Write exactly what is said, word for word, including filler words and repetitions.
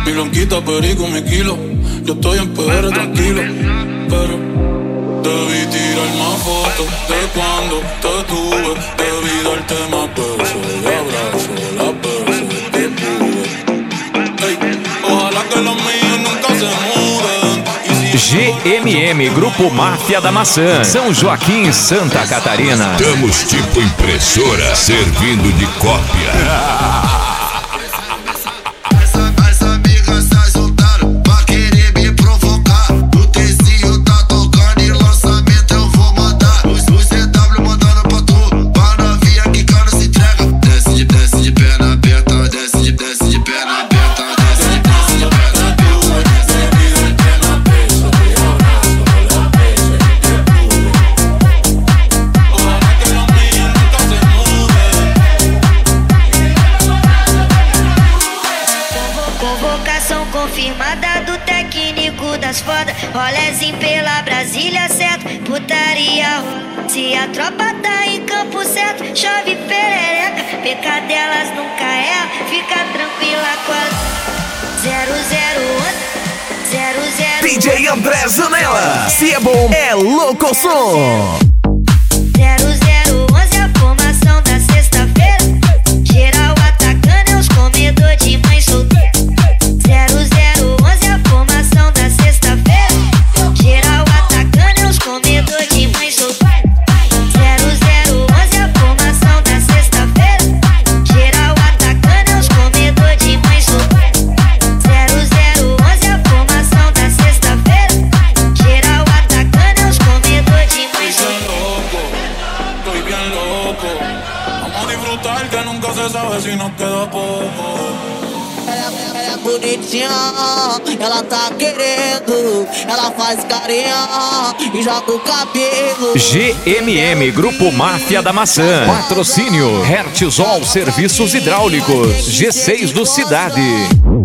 Mi blanquita, perico, mi kilo. Yo estoy en P R tranquilo, pero debí tirar más fotos de cuando te tuve. Debí darte más besos y abrazos las veces que pude. Ey, ojalá que los míos nunca se muden. G M M, Grupo Máfia da Maçã, São Joaquim, Santa Catarina. Estamos tipo impressora, servindo de cópia. Convocação confirmada do técnico das fodas. Rolezinho pela Brasília, certo? Putaria rola. Se a tropa tá em campo certo, chove perereca. Pecadelas nunca erra, fica tranquila com a zero zero um zero zero D J André Zanella, se é bom, é louco som. zero zero onze é a formação da sexta-feira. Geral atacando é os comedor de mãe solteira. zero zero onze é a formação da sexta-feira. Geral atacando é os comedor de mãe solteira. zero zero onze é a formação da sexta-feira. Geral atacando é os comedor de mãe solteira. zero zero onze é a formação da sexta-feira. Geral atacando é os comedor de mãe solteira. Estoy bien loco. Vamos a disfrutar que nunca se sabe si nos queda poco. Ela é bonitinha, ela tá querendo, ela faz carinha e joga o cabelo. G M M, Grupo Máfia da Maçã, patrocínio Hertzol Serviços Hidráulicos, G seis do Cidade.